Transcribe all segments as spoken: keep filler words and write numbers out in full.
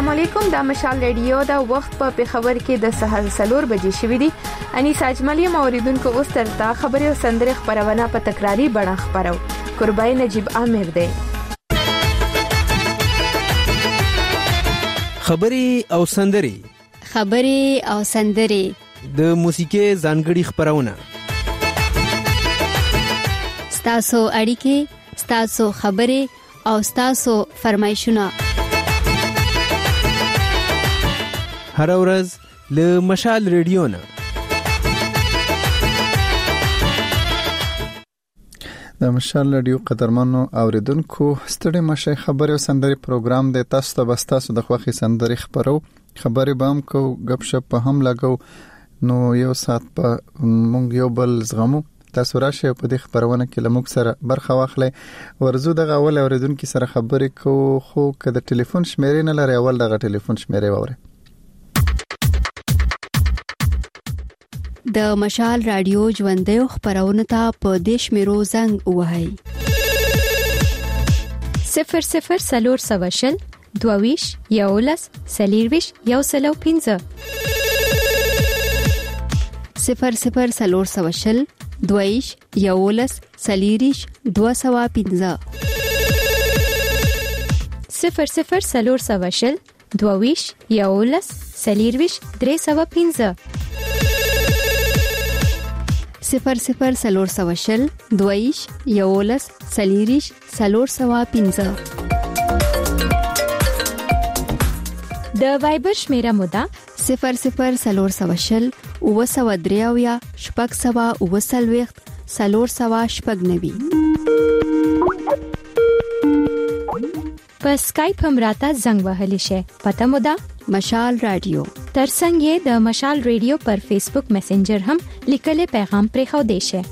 السلام علیکم. د مشال ریډیو د وخت په خبر کې د سهار سلور بجې شوې دي. انیس اجملی موریدونکو اوس ترتا خبري او سندري خبرونه په تکراری بڼه خبرو. قربای نجیب عامر دی. خبري او سندري خبري او سندري د موسیقي ځانګړي خبرونه ستاسو اړیکې ستاسو خبري او ستاسو فرمایشونه هر ورځ له مشال ریډیو نه. د مشال ریډیو قدرمنو اوریدونکو ستړي مشه خبري او سندري پروګرام د تاسو ته بستاسو د خوخي سندري خبرو خبري بام کو غب شپ په هم لګو نو یو سات په مونږ یو بل زغمو تاسو راشه په دې خبرونه کې لموږ سره برخه واخلئ. ورزو دغه اول اوریدونکو سره خبري کو خو کده ټلیفون شمیرې نه لري اول دغه ټلیفون شمیرې وره. د مشال رادیو ژوندې خبرونه ته په دیش میرو زنګ وهاي صفر صفر سلور سواشل دوویش یولس سلیرویش یو سلو پینزه صفر صفر سلور سواشل دوویش یولس سلیریش دو سوا پینزه صفر صفر سلور سواشل دوویش یولس سلیرویش درې سوا پینزه صفر صفر سلور سواشل دویش یولس سلیریش سلور سوا پینزه. د وایبر شمیره مودا صفر صفر سلور سواشل او سوا دریاویا شپږ سوا او سلويخت سلور سوا شپږ نوي. په اسکایپ هم راته زنګ وهلی شي. پته مودا مشال رادیو ترڅنګ یې د مشال ریډیو پر فیسبوک میسنجر هم لیکلي پیغام پرې خو دی شي.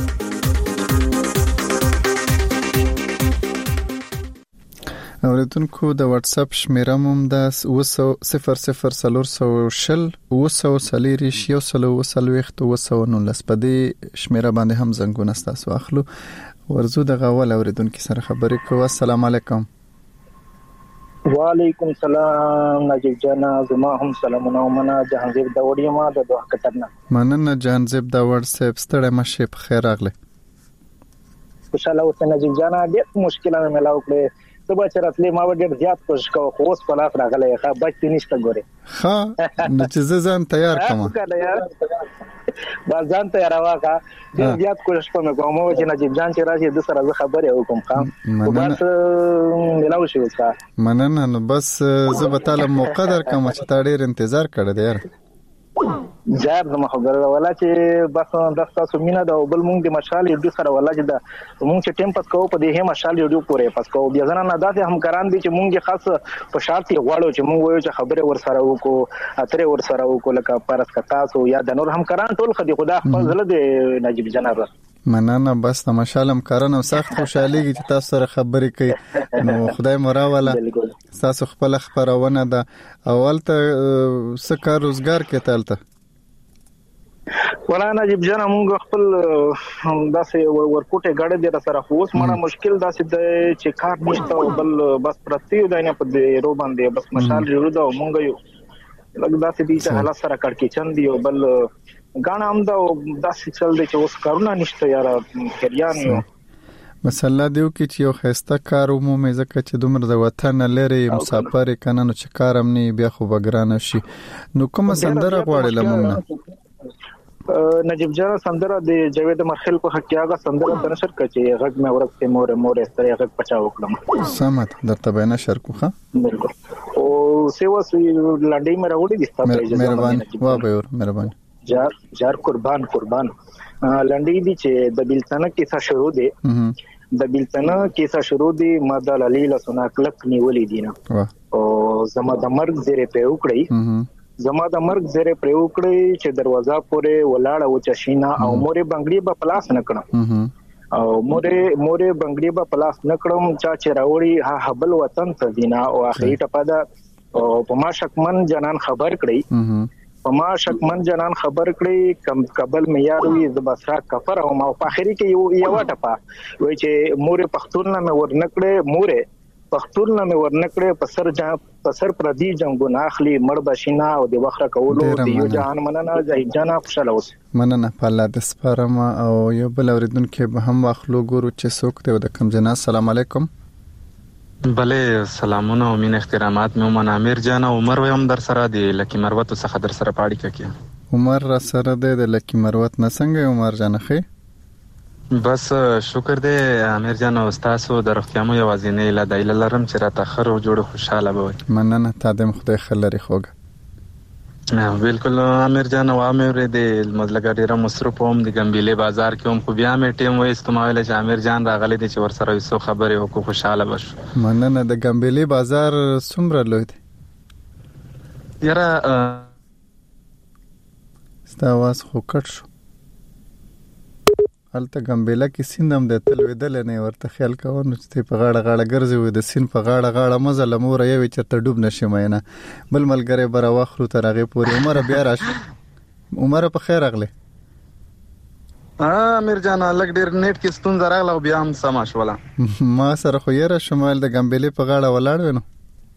اوریدونکو د واتس اپ شمیره موم د صفر صفر سلور سوشل او سو سلیریش یو سلو وسلويخت او سو نو لسپدي شمیره باندې هم زنګونه تاسو اخلو. ورزو د غوال اوریدونکو سره خبرې کو. السلام علیکم. وعلیکم السلام نجیب جان زما هم سلامونه ومنه. جهانزیب داوړی ما د دوه کترنه مننه جهانزیب داوړ صاحب ستړی مشه په خیر راغله. خوشاله اوسه نجیب جان. ډېر مشکلونه ملاو کړې صبح چرته ما ډېر زیات کوشش کوم خو اوس په لاس راغله ښه بچی نشته ګوره. ها نو چې ځان تیار کوم بازان ته راوخه ډېر زیات کوشش کوم کوم چې نجیب جان چې راځي د سره خبرې وکم خام بس ملاو شو ښه مننه. نو بس زه به تعالی مقدر کوم چې تا ډېر انتظار کړی دی یار زار زما خبره ولا چې بس د تاسو مینا د بل مونږ د مشال ریډیو سره ولا چې د مونږ چې ټیم پس کوو په دې هم مشال ریډیو پورې پس کوو بیا ځنه نه داسې هم کران دي چې مونږ خاص په شرط غواړو چې مونږ وایو چې خبره ور سره وکړو اترې ور سره وکړو لکه پرس کتاسو یا د نور هم کران ټول خدي خدا خپل زله د نجیب جناب مننه. بس د مشالم کارن او سخت خوشاليږي چې تاسو سره خبرې کوي. نو خدای مراوله تاسو خپل خبرونه ده اول ته سکه روزګار کې تلته ولا نجیب جان موږ خپل داسې ورکوټه غړې د سره اوس مړه مشکل داسې د چې کار نشته بل بس پرتی داینه په رو باندې بس مشال جوړ دا مونږ یو لږ داسې دي چې حالت سره کړ کې چند دی بل غاڼه هم دا داسې چل دی چې اوس کارونه نشته یار کریان یو مسله دیو کې چې یو خسته کار عمومي ځکه چې دومره د وطن لري مسافر کنه نو چې کارم نه بیا خو بګران شي. نو کوم سندره غواړي لمنه نجیب جان سندره د جاوید مرخل په حقیقه سندره د نشر کچې غږ مې ورته مور مور استری غږ پچا وکړم سمات درته به نشر کوخه بالکل او سیوا سی لړډي مې راوړي دي ستاسو مهرباني وا به ور مهرباني جار جار قربان قربان لړډي دي چې د بلتنه کیسه شروع دي د بلتنه کیسه شروع دي مدل علی لسنا کلک نیولې دي نه او زما د مرګ زیره په وکړي زما د مرګ زره پر وکړي چې دروازه پورې ولاړ او چشینا او مورې بنگړي په پلاس نکړم او مورې مورې بنگړي په پلاس نکړم چا چې راوړي ها حبل وطن سدینا او اخري ټپه دا په ما شکمن جنان خبر کړی په ما شکمن جنان خبر کړی کم قبل معیار وی زبسرا کفر او ما په اخري کې یو یو ټپه وای چې مورې پختون نه ور نکړې مورې پښتون نه مې ورنکړې په سر جام په سر پردي جنگونه اخلي مړ بشینا او د وخره کولو د یو جهان مننه ځای جنا خوشاله اوس مننه په الله د سپارم او یو بل اوریدونکو به هم واخلو ګورو چې څوک ته د کم جنا. السلام علیکم. بله سلامونه او مين احترامات مې ومن امیر جان عمر ویم در سره دی لکی مروت څخه در سره پاړی ککی عمر را سره دی د لکی مروت نه څنګه عمر جان خې بس شکر دی امیر جان او تاسو د روغتیامو یوازینې له دایله لرم چې را تاخر او جوړ خوشاله به مننه تادم خدای خلری خوګه بالکل امیر جان او امیر د مطلب ډیره مصروف هم د ګمبيله بازار کې هم خو بیا مې ټیم وې استعمال چې امیر جان راغلی دی چې ور سره یو خبرې وکړو خوشاله بشو. مننه د ګمبيله بازار څومره لوی دی؟ یاره ستا आवाज خو کټ شو. الته ګمبيله کې سیندم د تل ودل نه ورته خیال کوو نو چې په غاړه غاړه ګرځي و د سین په غاړه غاړه مزه لمور یې چرته ډوب نشي مینه بل ملګری برا واخرو تر هغه پورې عمر بیا راشه. عمر په خیر اغله امیر جان لګ ډیر نیټ کې ستون زراغله بیا هم سما شولا ما سره خو یې را شمال د ګمبيله په غاړه ولاړ ونو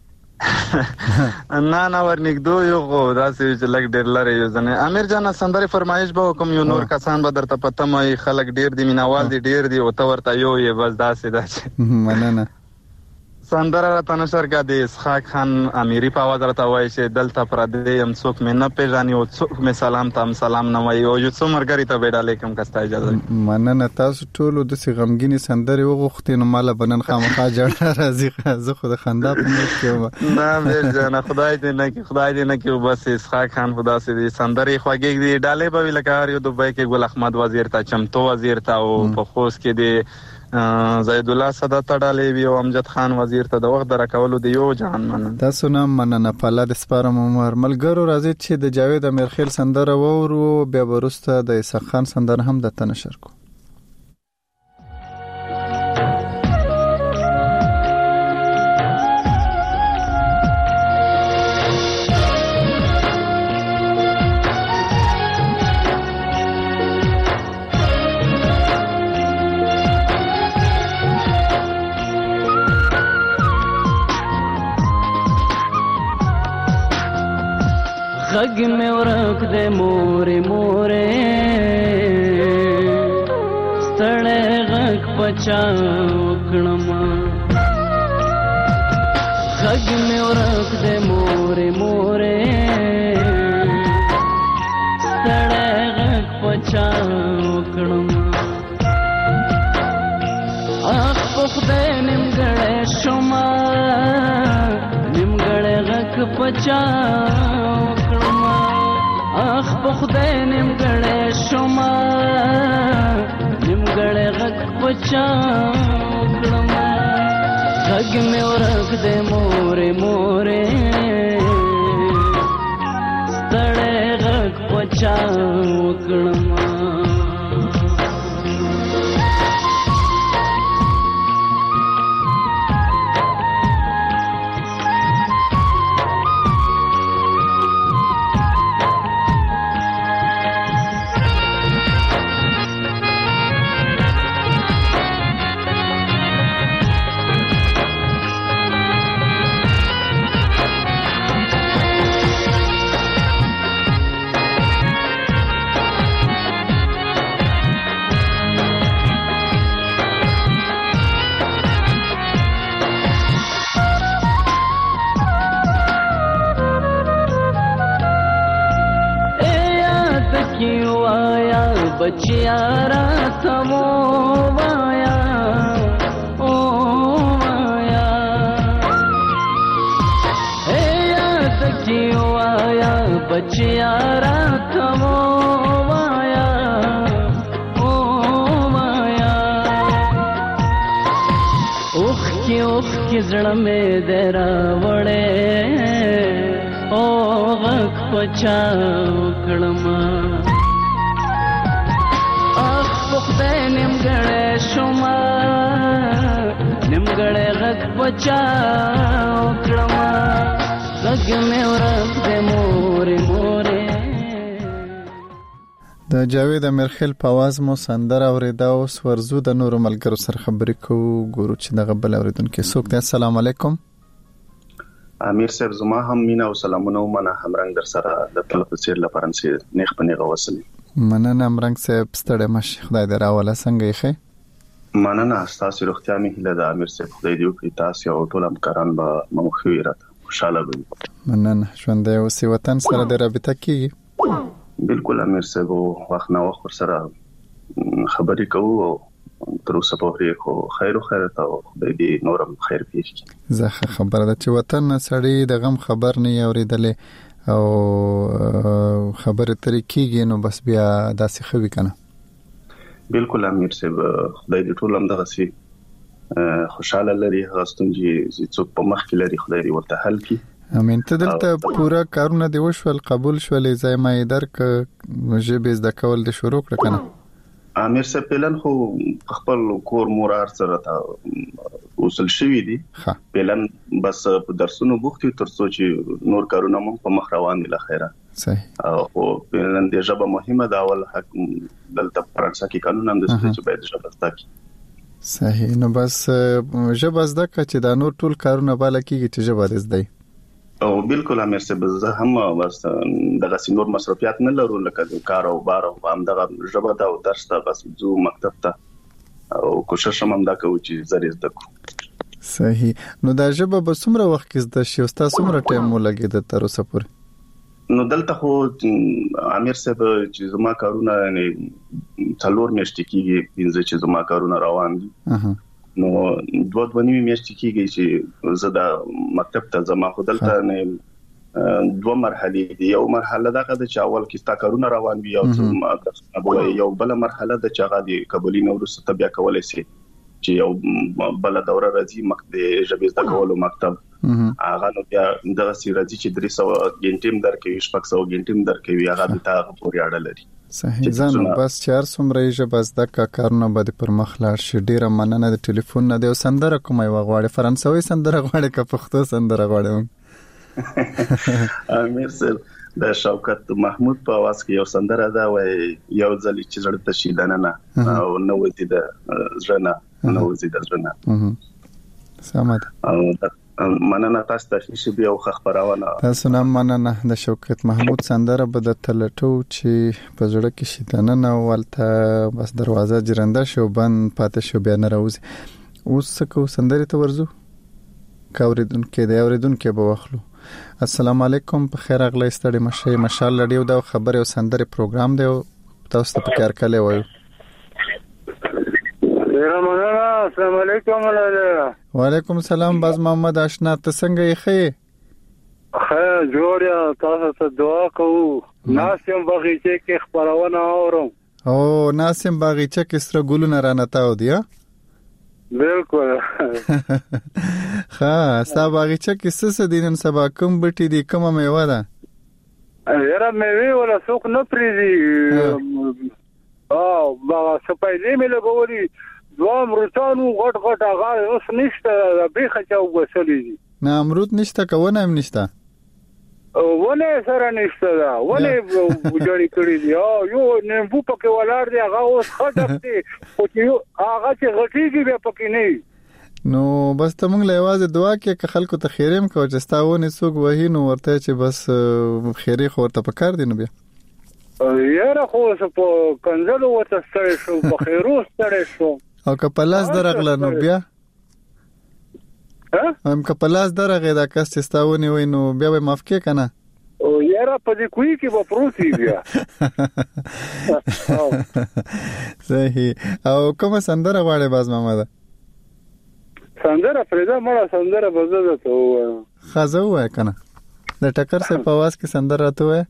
نه نه ورنګدو یو غو داسې چې لګ ډیر لري یو ځنه. امیر جان سندره فرمایش به کوم یو نور کسان به درته پته مې خلک ډیر دی مینوال دی ډیر دی او ته ورته یو یې بس داسې داسې مننه سندره را تنشر کا د اسحاق خان امیری په आवाज راته وای چې دلته پر دې هم څوک مې نه پیژاني او څوک مې سلام تام سلام نه وای او یو څو مرګری ته بیډا لیکم کستا اجازه. مننه تاسو ټول د سی غمګینی سندره وغوښتې نو مال بنن خامخا جوړ راځي زه خو د خندا په مخ کې نه مې جنا خدای دې نه کې خدای دې نه کې بس اسحاق خان خدا سي دې سندره خوږی دی ډاله به لکار یو دوبای کې ګل احمد وزیر ته چمتو وزیر ته او په خوست کې دی زید الله صدات ډالې وی او امجد خان وزیر ته د وخت درکولو دی یو جهان مننه. تاسو نه مننه په الله د سپارم عمر ملګرو راځي چې د جاوید امیرخیل سندره وورو بیا ورسته د اسحاق خان سندره هم د تنشر کو. غږ مې ورک دې مورې مورې ستړی غږ پچا وکړم غږ مې ورک دې مورې مورې ستړی غږ پچا وکړم اخ په خدای نیمګړی شومه نیمګړی غږ پچا اخ په خدای نیمګړی شومه نیمګړی غږ پچا وکړم غږ مې ورک دی مورې مورې ستړی غږ پچا وکړم. بچیا راته ووایا او وایا اے یاد کیوایا بچیا راته ووایا او وایا اوخ کی اوخ کی زړه مې درا وړې او غږ پچا وکړم خدای نیمګړی شومه نیمګړی غږ پچا وکړم غږ مې ورک دی مورې مورې. د جاوید امیرخیل په आवाज مو سندره اوریدا او ورزو د نورو ملګرو سره خبرې کوو ګورو چې دغه بل اوریدونکو څوک دی. السلام علیکم. امیر صاحب زما هم مینا او سلامونه ومنه همرنګ در سره د تلفزیون لپاره نشي نیخ په نیغه وصلې. مننه همرنګ صاحب ستړي مشه خدای دې راوله څنګه یې ښه. مننه تاسو روغتیا مې هله د امیر صاحب خدای دې وکړي تاسو او ټول همکاران به مخوي راته خوشاله وي. مننه ژوند دې اوسې وطن سره د رابطه کیږي. بالکل امیر صاحب وخت نه وخت سره خبرې کوو او تر اوسه په خو خیر او خیرت او خدای دې نورم خیر پېښ. زه خبره ده چې وطن سړی د غم خبر نه اورېدلې او خبره ترې کیږي نو بس بیا داسې خوي کنه. بالکل امیر صاحب خدای دې ټول هم دغه سي خوشاله لري غستون چې څوک په مخ کې لري خدای دې ورته حل کړي. امين ته دلته پورا کارونه دی وشول قبول شولې ځای ما درک جبز د کول د شروع کړ کنه. امیر صاحب پلان خو خپل کور مورار سره تا وصل شوی دی پلان بس درسونو بوختي تر څو چې نور کارونه مو په مخ روان دي لخيره. صحیح. او پلان د ژبه مهمه دا ول حق دلته فرانسه کې قانون هم د چې باید ژبه زده کی. صحیح. نو بس ژبه زده چې دا نور ټول کارونه بالا کیږي چې ژبه زده. او بالکل امیر صاحب زه هم بس دغه سینور مصرفيات نه لرو لکه د کار او بار او هم دغه ژبه دا او درس ته بس زو مکتب ته او کوشش هم دا کوي چې زری زده کو. صحیح. نو دا ژبه به څومره وخت کې زده شي او تاسو څومره ټایم مو لګي د تر اوسه پورې؟ نو دلته خو امیر صاحب چې زما کارونه نه څلور میاشتې کېږي پنځه چې زما کارونه روان دي. اها. نو دوه دوه نیمه میاشتې کېږي چې زه د مکتب ته زما خو دلته نه دوه مرحله دي. یو مرحله دا ده چې اول کې ستا کارونه روان وي او یو بل مرحله د چاغه دي قبولي نو ورسته بیا کولای شي چې یو بل دوره راځي مکتب ژبه زده کولو مکتب هغه نو بیا دغه سی راځي چې درې سوه غنټیم درکوي شپږ سوه غنټیم درکوي هغه د تاغه پورې اړه لري. صحیح. ځان بس چار سمره ژبه زده کا کارونه به پر مخ لاړ شي. ډیره مننه د ټلیفون نه دی سندره کومه وغواړي فرانسوي سندره غواړي که پښتو سندره غواړي؟ امیر صاحب د شوکت محمود په आवाज کې یو سندره ده وای یو ځل چې زړه ته شي دننه او نو وتی د ژوند نو وتی د ژوند. سمات. او مننه تاسو ته چې بیا خو خبرونه تاسو نه مننه د شوکت محمود سندره به د تلټو چې په زړه کې شي دننه ولته بس دروازه جرنده شو بند پاتې شو بیا نه راوځي. اوس څه سندره ته ورزو کاوریدون کې دی اوریدون کې به واخلو. السلام علیکم په خیر اغلی ستړي مشه ماشاءالله ډیو دا خبر او سندره پروګرام دی تاسو ته پکار کله وایو. السلام علیکم. وعلیکم السلام باز محمد آشنا ته څنګه یې خې؟ خیر جوړیا تاسو ته دعا کوو. ناسم باغچه کې خبرونه اورم. او ناسم باغچه کې سره ګلونه رانتاو دی. بالکل. ها ستا باغچه کې څه دینن سبا کوم بټي دي کومه میوه ده؟ یاره میوه ولا څوک نه پریږي. او با سپایلې مې لګوري دوه امروتانو غټ غټ هغه اوس نشته بیخه چاو وسلې. نه امروت نشته کونه هم نشته. ونه سره نشته دا ونه جوړی کړی دی او یو نیمبو پکې ولار دی هغه اوس خټک دی او چې هغه چې غټیږي بیا پکې نه. نو بس ته مونږ له یوازې دعا کې که خلکو ته خیریم کو چې تاونه څوک وਹੀ نو ورته چې بس خیری خو ورته پکار دی نو بیا یاره خو په کنځلو ورته ستړی شو په خیرو ستړی شو او که پلاس درغله نو بیا هم که پلاس درغه دا کس چې تاونه وای نو بیا به معاف کې کنه. او یاره په دې کوی کې به پروتي بیا. صحیح. او کومه سندره غواړي باز محمد؟ سندره فريدا مړه سندره بزده ته و خزه وای کنه د ټکر سه په واس کې سندره ته وای.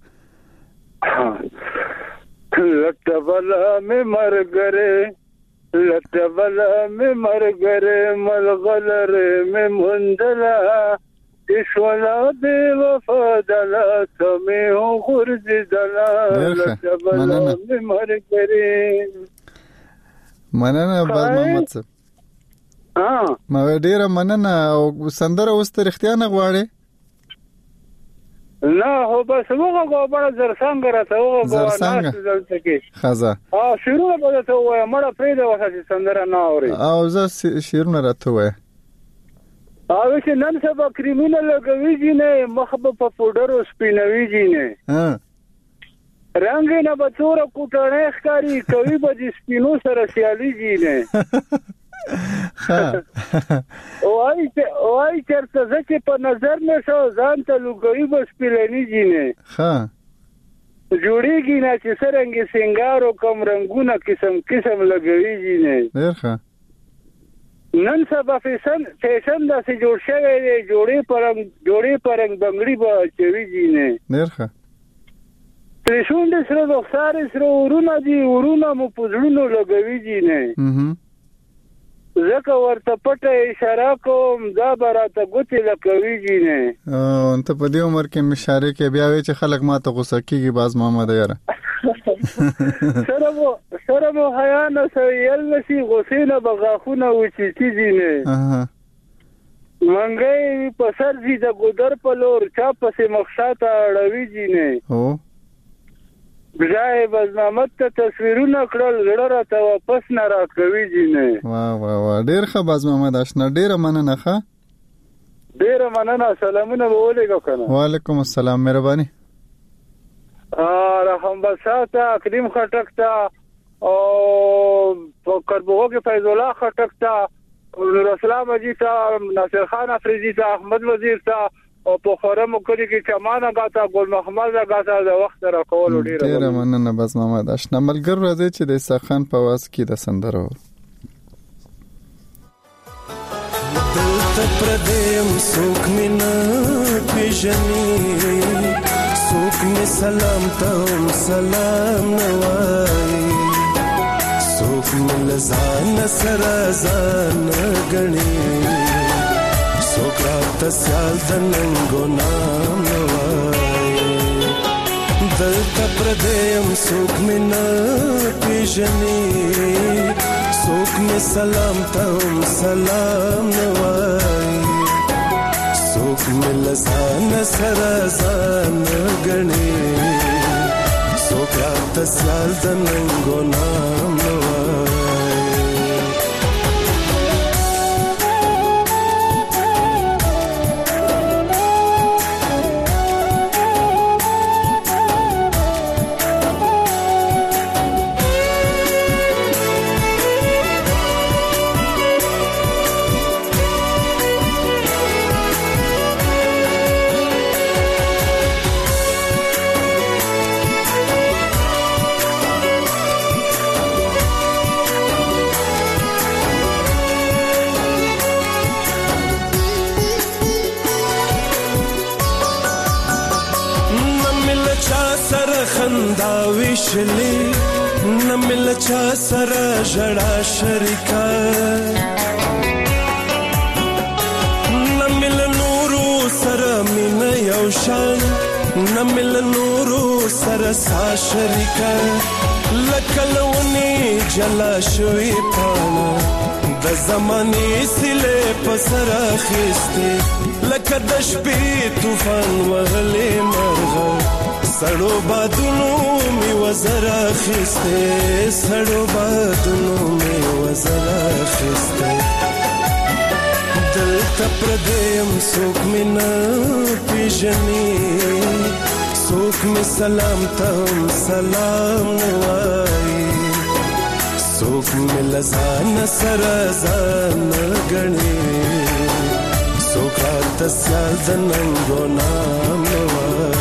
لټ بلا مې مرګره لټ بلا مې مرګره ملغلر مې مندلا ایشولا دې وفا دلا تمه هو غرز دلا لټ بلا مې مرګره. مننه باز محمد صاحب. ها ما ډیره مننه او سندره اوس ته اختیار نه غواړي. نه هو بس وګه غوړ زرسنګ راته وګه زرسنګ دلته کې خزه اه شیرونه به ته وای مړه پرې د وخت سندره نه اوري او زه شیرونه راته وای او چې نن سبا کریمینل لګوي دي نه مخبه په پودر او سپینوي دي نه ها رنگ نه بچور کوټړې ښکاری کوي به د سپینو سره سیالي دي نه ها وای چې وای چرته ځکه په نظر نه شو ځان ته لګوي بس پلنی دي نه ها جوړیږي نه چې سرنګي سنگار او کم رنگونه قسم قسم لګوي دي نه ډیر ښه نن سبا فیشن فیشن داسې جوړ شوی دی جوړې پرنګ جوړې پرنګ بنگړي به چوي دي نه ډیر ښه ترشوند سره د خسارې سره ورونه دي ورونه مو پزړونو لګوي دي نه زکه ورته پټه اشاره کوم دا براته ګوتې لکوي دي نه او ته په دې عمر کې مشاره کې بیا وی چې خلک ماته غوسه کیږي باز محمد یاره سره مو سره مو حیا نه سویل نشي غوسې نه بغاخونه وچی دي نه منګي په سر دي د ګودر په لور چا پسې مخشاته اړوي دي نه هو بجای بزنامت ته تصویرونه کړل زړه راته واپس نه راکوي دي نه واه واه واه ډیر ښه باز محمد آشنا ډیر مننه ښه ډیر مننه سلامونه به ولېږه کنه وعلیکم السلام مهرباني رحم بساته کریم خټک ته او په کربوغو کې فیض الله خټک ته نور اسلام اجي ته ناصر خان افریدي ته احمد وزیر ته او په خورم کلی کې چمانه غاتا ګل محمد غاتا د وخت را کول ډیر ډیر مننه بس محمد آشنا ملګر راځي چې د سخن په واس کې د سندرو دلته پردیم سوک مینا پیژني سوک می سلام ته سلام نوای سوک می لزان سره ځان غني سوکرات سیال دننګو نام نوای دلته پردیم سوک مینا پیژني سوک می سلام ته سلام نوای سوک می لسان سره ځان غني سوکرات سیال دننګو نام نوای وشلی نمل چا سره جړه شریکا نمل نورو سره مين یو شان نمل نورو سره سا شریکا لکلونی جلا شوی پانا د زماني سله پسر خسته لکه د شپې طوفان وغلې مرغه سړو بادونو می وزرا خسته سړو بادونو می وزرا خسته دلته پردیم سوک مینا پیژني سوک می سلام تم سلام نوای سوک می لزان سره ځان غني سوک رات سیال دننګو نام نوای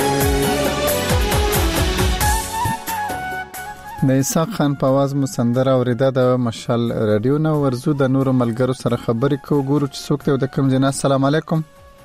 د اسحاق خان په आवाज مو سندره اوریده د مشال رادیو نو ورزو د نور ملګرو سره خبرې کو ګورو چې څوک ته د کوم جنا السلام علیکم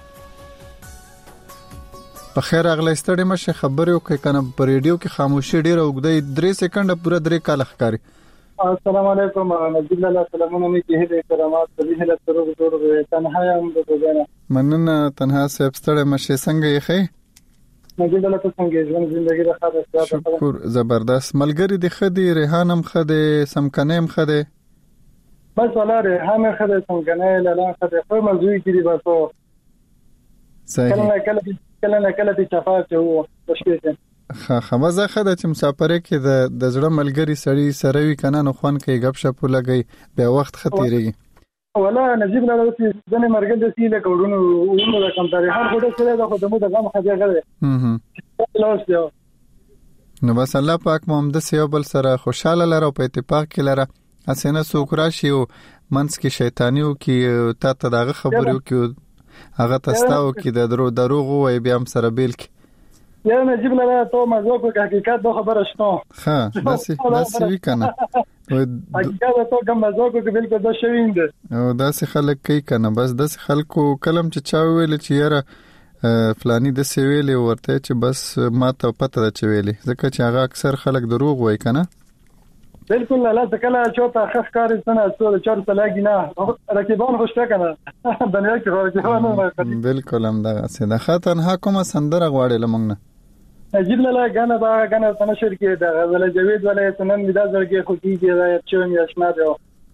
په خیر اغلی ستړي مشه خبرې وکړي کنه په ریډیو کې خاموشي ډیره وګړي درې سکند پوره درې کال ښکاری السلام علیکم نجیب الله سلامونه مې کې هدي کرامات دې هله سره جوړ تنها یم د ګنا مننه تنها سپ ستړي مشه څنګه یې خې نجیب الله څنګه ژوند ژوندۍ راخه شکر زبردست ملګری د خدي ریحانم خده سمکنیم خده بس ولا ریحانه خده سمکنه لاله خده خو مزوی کړي باسو صحیح کله کله کله نه کله د شفاف وو مشکل خا خمزه خده چې مسافر کې د د زړه ملګری سړی سره وی کنه نو خوان کې غب شپ لګي به وخت خطرېږي ولا نجيب له چې ځنه مرګ د سیله کوډونو ورونو د کم تاریخ هر خدای سره د خدمت د غم خځه غره هم لاس یو نو بس الله پاک محمد سیو بل سره خوشاله لره په اتفاق کې لره اسنه سوکرا شیو منس کې شیطانیو کې تا ته دغه خبرو کې هغه تستاو کې د درو دروغ وای بیا هم سره بیل کې یا نجيب له تو مزو کو حقیقت د خبره شنو ها بس بس وی کنه حقیقت تو کوم مزو کو بالکل د شویند او داسې خلک کوي کنه بس داسې خلکو کلم چې چا ویل چې یاره فلانی د سویلې ورته چې بس ما ته پته ده چې ویلې ځکه چې هغه اکثر خلک دروغ وای کنه بالکل لا تکلا چوتا خخ کاری سنه څو چور تلاګی نه رکیبان خوشته کنه دنیا کې ورته بالکل هم دا څه د خاطر حکومت سندره غواړي لمنګ نه نجيب له غانا با غانا تنشر کې د غزل جوید ولې تنن ودا زړګي خو کیږي دا چې مې آشنا دی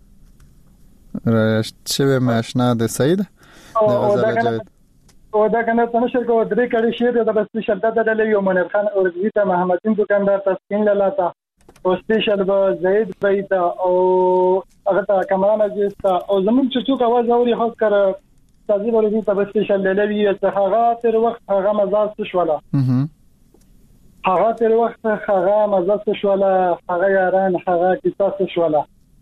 را چې مې آشنا دی سید د غزل جوید او دا غانا تنشر کو درې کړي شعر د بس شرطه د لیو منیر خان او رضیتا محمدین دکاندار تسکین لاله او سپیشل به زید بیتا او هغه تا کمران اجستا او زمون چې څوک आवाज اوري خاص کر تازي ورغی ته سپیشل لوي چې هغه تر وخت هغه مزاج شواله هغه تر وخت هغه مزاج شواله هغه یاران هغه کیسه شواله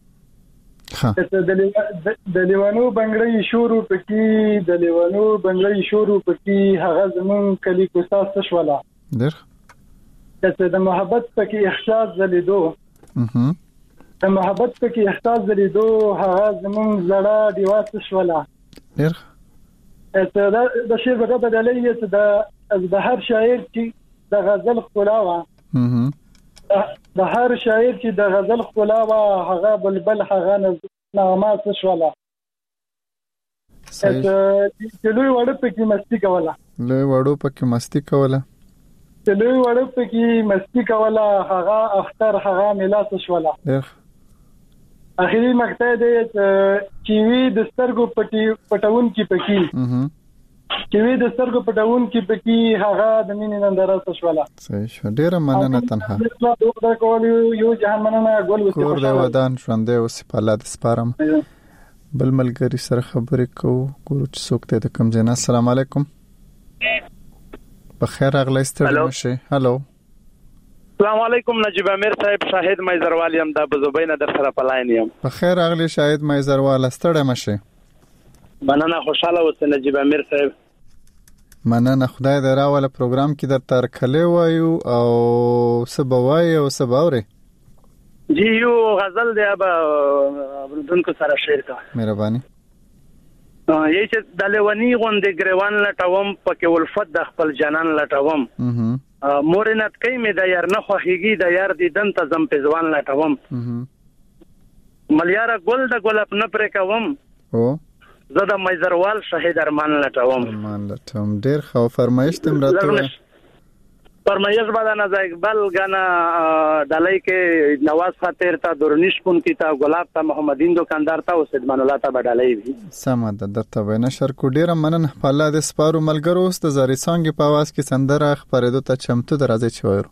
د لیوانو بنگړی شروع پکې د لیوانو بنگړی شروع پکې هغه زمون کلی کوسه شواله در چې د محبت پکې احساس زلیدو اها د محبت پکې احساس زلیدو هغه زمون زړه دیواس شولا ډیر ته دا د شی په اړه د لې چې د د هر شاعر چې د غزل خلاوه اها د هر شاعر چې د غزل خلاوه هغه بلبل هغه نغمات شولا صحیح چې لوی وړ پکې مستی کوله لوی وړو پکې مستی کوله لوی وړ پکې مستی کوله هغه اختر هغه میلاس شولا ډیر اخیری مقطع دی چې وی د سترګو پټي پټون کې پکې اها چې وی د سترګو پټون کې پکې هغه د مینې ننداره شولا صحیح شو ډیر مننه تنها دا کول یو جهان مننه ګل وسته کور د ودان شوندې او سپالات سپارم بل ملګری سره خبرې کو ګورو چې څوک ته د کم جنا السلام علیکم بخیر اغلی ستړي مشه هالو السلام علیکم نجیب امیر صاحب شاهد مایزروال یم د بزوبین در سره پلاین یم بخیر اغلی شاهد مایزروال ستړي مشه مننه خوشاله اوسه نجیب امیر صاحب مننه خدای دې راواله پروګرام کې در تر کله وایو او سبوای او سباوري جی یو غزل دی اب بردونکو سره شعر کا مهرباني یی چې د لیونی غوندې ګریوان لټوم پکې ولفت د خپل جنان لټوم مورنت کای می د یار نه خوخیږي د یار دیدن ته زم پزوان لټوم ملیاره ګل د ګلپ نه پرې کوم او زه د مایزروال شهید ارمان لټوم ارمان لټوم ډیر خو فرمایش تم راته فرمایش بعد نه اقبال غنا دلای کې نواز خاطر تا دورنیش پون کی تا ګلاب تا محمدین دکاندار تا او سیدمان الله تا بدلای وی سمه د درته وینا شر کو ډیر مننه په الله د سپارو ملګرو است زری سانګ په आवाज کې سندره خبرېدو ته چمتو درازي چويرو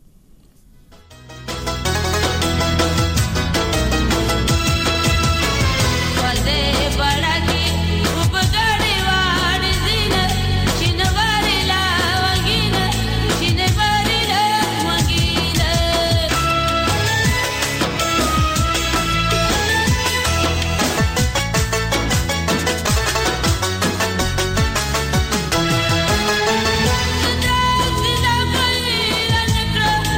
Thank you.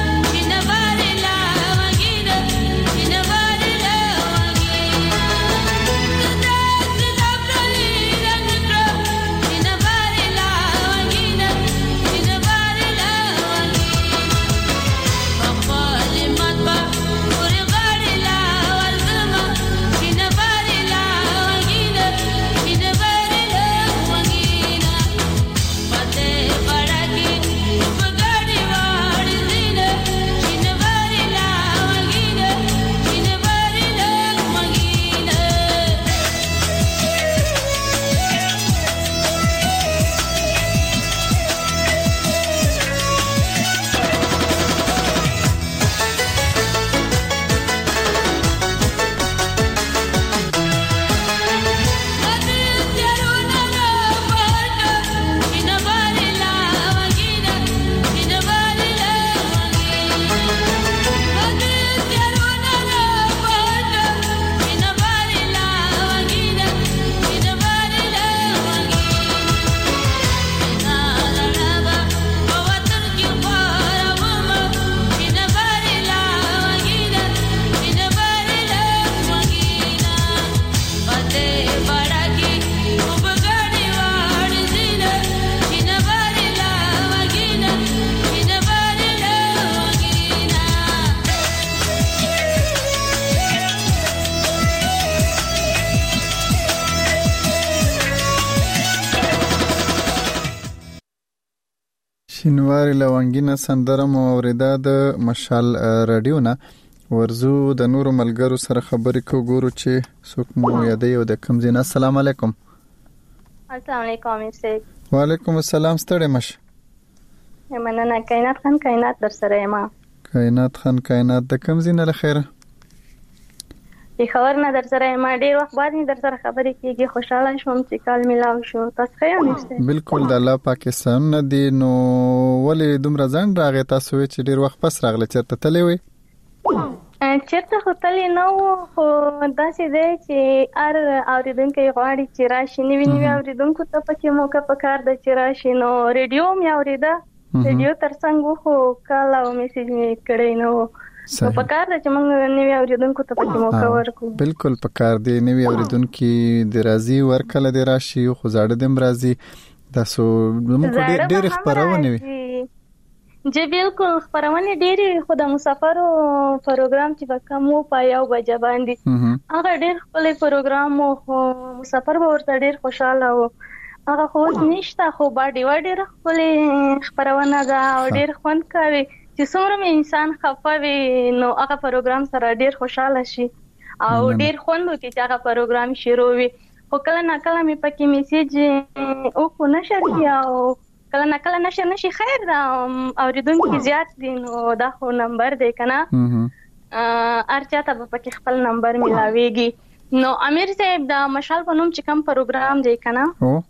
شینواری لونګینه سندره مو اوریدا د مشال رادیو نه ورزو د نورو ملګرو سره خبرې کو ګورو چې څوک مو یادې او د کوم ځای. السلام علیکم. السلام علیکم سید. وعلیکم السلام. ستړي مش مننه. کائنات خان کائنات در سره ما. کائنات خان کائنات د کوم ځای نه لخيره؟ په خبر نه در سره ما ډیر وخت بعد در سره خبرې کیږي. خوشاله شوم چې کال ملاو شو. تاسو ښه یاست؟ بالکل د الله پاکستان نه دی. نو ولې دومره ځان راغی تاسو چې ډیر وخت پس راغله؟ چیرته تللی وي؟ چیرته خو تللی نه و، خو داسې دی چې هر اورېدونکی غواړي چې راشي. نوي نوي اورېدونکو ته پکې موقع پکار ده چې راشي. نو ریډیو مې اورېده، ریډیو ترڅنګ و، خو کال او میسج مې کړی نه و. نو پکار ده چې موږ نوي اورېدونکو ته پکې موقع ورکړو. بالکل پکار دی. نوي اورېدونکي د راځي ورکله د راشي خو زاړه دم راځي. تاسو موږ ډېر ډېر خبرونه وي. جی بالکل خبرونه ډېری، خو د مسافرو پروګرام چې وکمو په یو بجه باندې هغه ډېر خپل پروګرام او مسافر به ورته ډېر خوشاله وو. هغه خو نشته، خو باندې وړ خپل خبرونه دا ډېر خوند کوي چې څومره مې انسان خفه وي نو هغه پروګرام سره ډېر خوشاله شي او ډېر خوند وکړي چې هغه پروګرام شروع وي. خو کله نه کله مې پکې میسج او کو نشر کیا او کله نه کله نشر نشي. خیر دا اوریدونکو زیات دي نو دا خو نمبر دی کنه، ارچا ته په کې خپل نمبر ملاويږي. نو امیر صاحب دا مشال په نوم چې کوم پروګرام دی کنه،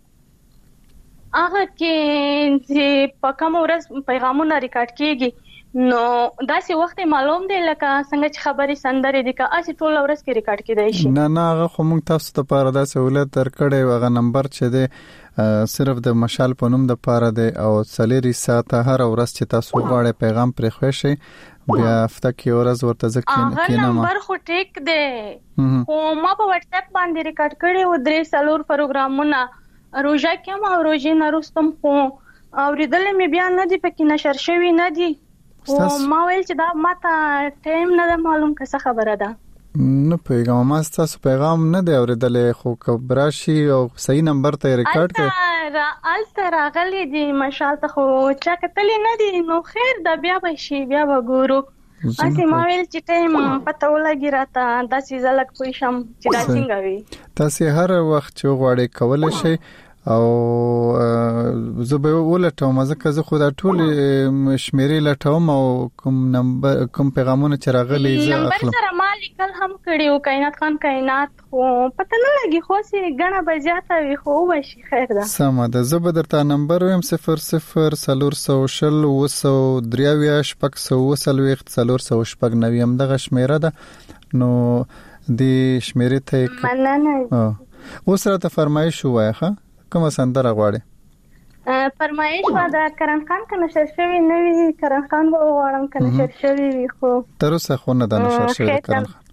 هغه کې چې په کوم ورځ پیغامونه ریکارډ کیږي نو داسې وخت معلوم دی لکه څنګه چې خبري سندري دي که اسی ټول ورځ کې ریکارډ کیدای شي. نه نه هغه خو موږ تاسو ته پاره دا سہولت درکړې. هغه نمبر چې دی صرف د مشال په نوم د پاره دی او څلوري ساعته هر ورځ چې تاسو غواړئ پیغام پرې خوښ شي بیا هفته کې ورځ ورته ځکه کینه. هغه نمبر خو ټیک دی، خو ما په واتس اپ باندې ریکارډ کړی و درې څلور پروګرامونه روزه کې ما روزي نه رستم، خو اوریدل مې بیا نه دی پکې نشر شوی نه دی. او ما ویل چې دا ماته ټایم نه معلوم څه خبره ده. نو پیغام ما تاسو پیغام نه دی اوریدلې، خو کبراشي او صحیح نمبر ته ریکارډ کړ. را الته راغلی دی مشال ته، خو چا کتلی نه دی. نو خیر دا بیا به شي، بیا به ګورو. اسی ما ویل چې ټایم پته ولګی راته داسې زلک پوي شم چې دا څنګه وي. تاسو هر وخت چې غواړئ کولای شئ او زه به ولټوم. ځکه زه خو دا ټول شمیرې لټوم او کوم نمبر کوم پیغامونه چې راغلي زه اخلم. نمبر سره ما لیکل هم کړیو کائنات خان کائنات، خو پته نه لګي خو سي غنه بزیاته وي. خو وشي خیر ده. سمه ده. زه به درته نمبر ویم صفر صفر څلور سوه شل اوه سوه درې اویا شپږ سوه اوه څلوېښت څلور سوه شپږ نوي همدغه شمیره ده. نو دې شمیرې ته مننه. اوس راته فرمایش ووایه ښه کومه سندره غواړې؟ فرمایش و د کرن خان کنه نشر شوی نه وي. کرن خان به وغواړم کنه نشر شوی وي، خو تر اوسه خو نه ده نشر شوی کرن خان.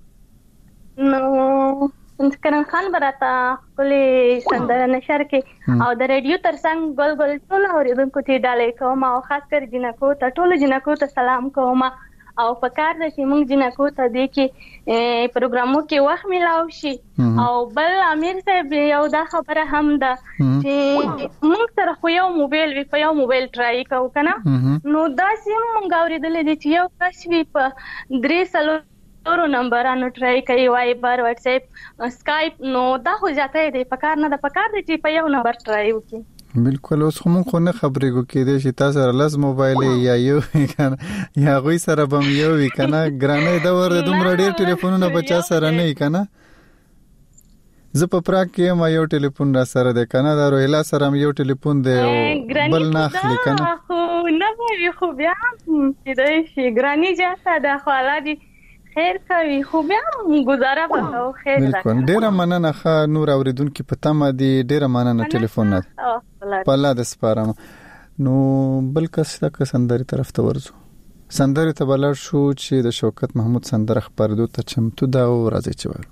نو کرن خان براته خپل سندره نشر کې او د ریډیو ترڅنګ ګل ګل ټول اوریدونکو ته ډالې کوم او خاص کر جنکو ته ټول جنکو ته سلام کوم او پکار د چې موږ جنکو ته د کې پروګرامو کې وخت ملاو شي. او بل امیر صاحب یو دا خبره هم ده چې موږ سره خو یو موبایل وی په یو موبایل ټرای کوو کنه، نو دا سیم موږ اوریدل دي چې یو کس وی په درې سلو نمبرانو ټرای کوي، وایبر واتس اپ اسکایپ. نو دا خو ځاته دی پکار نه ده، پکار دی چې په یو نمبر ټرای وکړي. بالکل. اوس خو مونږ خو نه خبرې کو کېدې چې تاسو سره لاس موبایل یا یو کنه یا غوي سره بم یو وی کنه. ګرانې دا ور دومره ډېر ټلیفونونه بچا سره نه کنه. زه په پراګ کې ما یو ټلیفون را سره ده کنه، دا روهلا سره یو ټلیفون دی بل نه اخلي کنه. خو نه وی خو بیا چې دا شي ګرانی جاته د خالادي خیر کوي، خو بیا گزاره وکاو. خیر ده. بالکل. ډیره مننه. ښه نور اوریدونکو په تمه دي. ډیره مننه ټلیفون نه په الله د سپارم. نو بل کس تک سندري طرف ته ورزو. سندري ته بلل شو چې د شوکت محمود سندره خبردو ته چمتو دا او راځي چې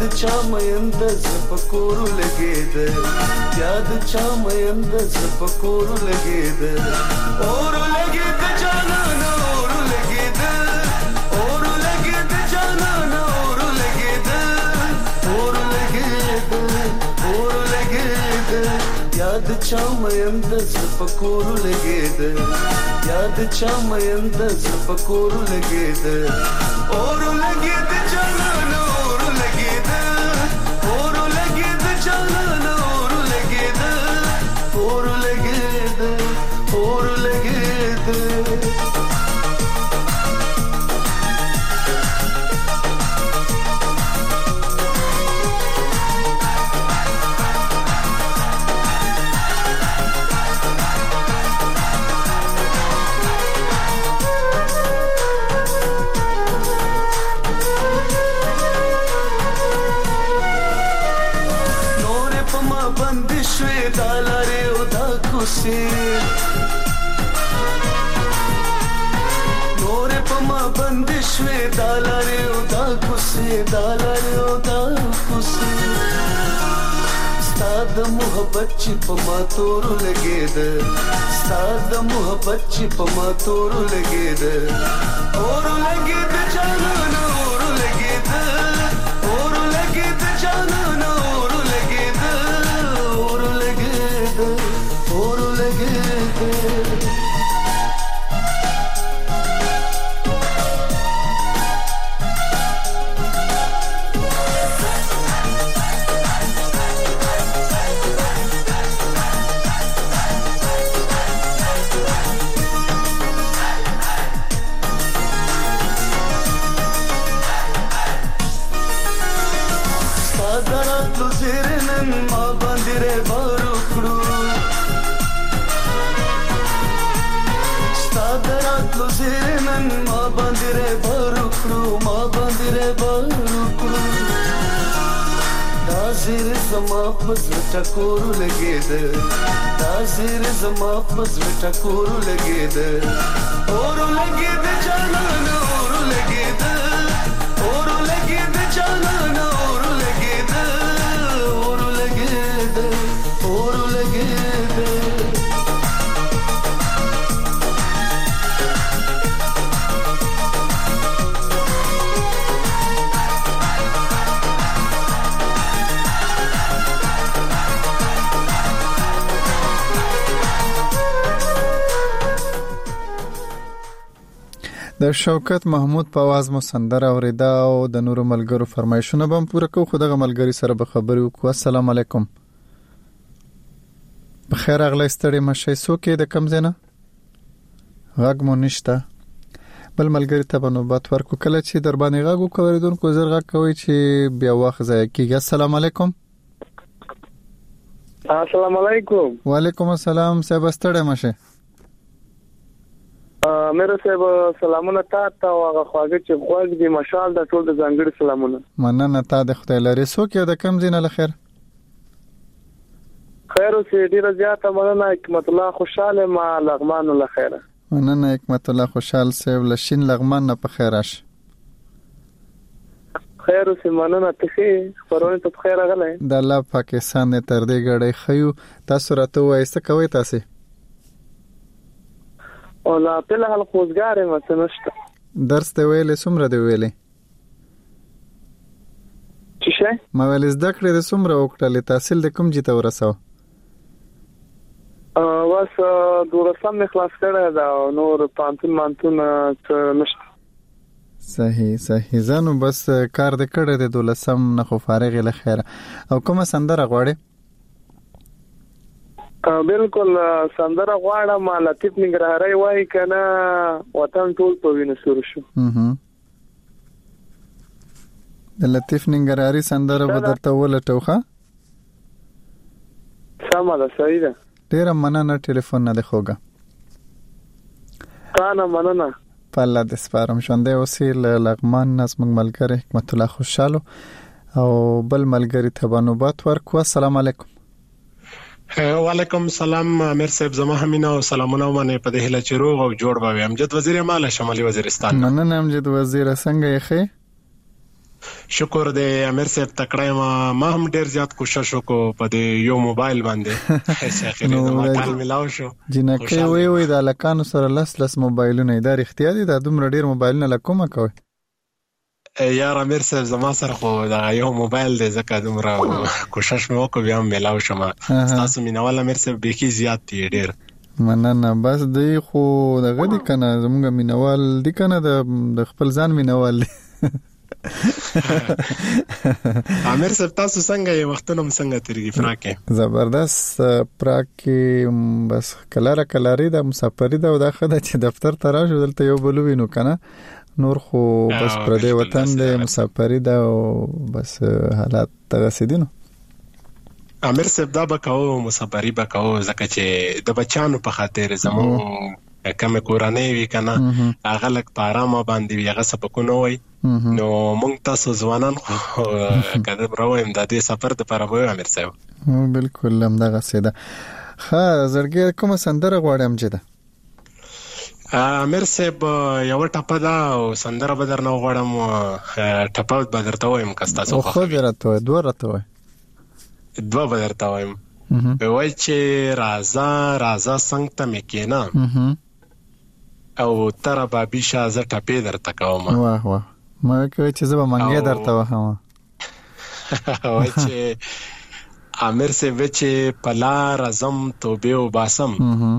یاد چا مېند زپکورو لګید یاد چا مېند زپکورو لګید اور لګید جانان اور لګید اور لګید جانان اور لګید اور لګید اور لګید یاد چا مېند زپکورو لګید یاد چا مېند زپکورو لګید اور لګید جانان اور لګید اور لګید جانان اور لګید اور لګید اور لګید دالاره او دا کوسي نور پما بندشوي دالاره او دا کوسي دالاره او دا کوسي ستاد محبت چې پما تور لګید ستاد محبت چې پما تور لګید اور لګید جانان اور لګید اور لګید جانان اور لګید اور لګید اور لګید ما باندې بارو کړو ستادرات لو زینن ما باندې بارو کړو ما باندې بارو کړو دا زیر زما پزړه ټکور لګید دا زیر زما پزړه ټکور لګید اور لګید جانان اور لګید اور لګید جانان اور لګید اور لګید د شوکت محمود په आवाज مو سندره اوریدا او د نورو ملګرو فرمایشونه بم پوره کو خدغه ملګری سره به خبرې وکړو. السلام علیکم. بخیر اغلی ستړي مشه سوکې د کم زنه غږ مو نشته بل ملګری ته بنوبات ورکو کله چې در باندې غږ وکوریدونکو زر غږ کوي چې بیا وخت ځای کیږي. السلام علیکم. السلام علیکم. وعلیکم السلام. صاحب ستړي مشه مېره صاحب سلامونه تاسو او هغه خواږه چې غوږ دی مشال د ټول د ځانګړي سلامونه. مننه تا د خدای لري سوکې د کم زنه لخر خیر اوسې ډیر زیاته مننه حکمت الله خوشاله ما لغمان له خیره. مننه حکمت الله خوشال صاحب لشین لغمان نه په خیر راش. خیر اوسې مننه ته خبرونه ته خیر غلې د الله پاکستان تر دې غړې خيو تاسو راته وایي څه کوي تاسو او لا په هغه خوځګارې مته نشته. درس ته ویلې څومره دی ویلې چې شه ما ولې زده کړې د څومره وکړلې تحصیل د کوم جته ورساو ا واس دورسم خلاص کړه دا نور پانتون مانتون نشته. صحیح صحیح زانو بس کار دې کړه د دولسم نه خو فارغ له خیره. او کومه سندره غواړې؟ بالکل سندره غواړم لطیف ننګرهاري وای کنه وطن ټول په وینې سور شو. د لطیف ننګرهاري سندره به درته ولټوخه. سم ده صحیح ده. ډیر مننه ټلیفون نه دی خوګه. تا نه مننه. پاله د سپارم شوندې وسیل لغمان نظم ملګری حکمت الله خوشاله او بل ملګری ته بنوبات ورکو. السلام علیکم. وعلیکم السلام امیر صاحب زما همینه او سلامونه باندې په دې هله چې روغ او جوړ باوي. امجد وزیر مال شمالي وزیرستان. مننه امجد وزیر څنګه یې خې؟ شکر دې امیر صاحب تکړه ما ما هم ډیر زیات کوشش وکړ په دې یو موبایل باندې هیڅ اخیری ما کال ملاو شو جنکه وی وی د لکانو سره لس لس موبایلونه دا اختیار دي د دومره ډیر موبایلونه لکومه کوي یار امیر صاحب زما سره خو دا یو موبایل دې زکه دومره کوشش مې وکړ بیا ملاو شم تاسو مینوال امیر صاحب به کی زیات دی ډیر مننه بس دی خو دغه دي کنه زموږ مینوال دي کنه د خپل ځان مینوال امیر صاحب تاسو څنګه یې وختونه څنګه تیریږي فراکه زبردست پراکه بس کلاره کلاری د مسافری دا د خدای چې دفتر ته راځو دلته یو بلو وینو کنه نور خو بس پر دې وطن د مسافری دا بس حالات تغسیدینو امیر صاحب دا بکاو مسافری بکاو زکه چې د بچانو په خاطر زمو کوم کورانه وی کنه هغه لک پارامه باندې هغه سبقونه وای نو مونږ تاسو ځوانان کده براویم د دې سفر د پاره وای امیر صاحب بالکل هم دغه سیده ها زړګي کوم سندره غواړم چې ده امیر صاحب یو ټپه دا او سندره بدر نه غواړم ټپه بدر ته وایم کستا څو خو درته دوه راته وای دوه بدر ته وایم وای چې رازا رازا څنګه ته مکینا او تر بابي شازه ټپې درته کوم واه واه ما کوي چې زما منګه درته وهم وای چې امیر صاحب چې پلا رزم توبه او باسم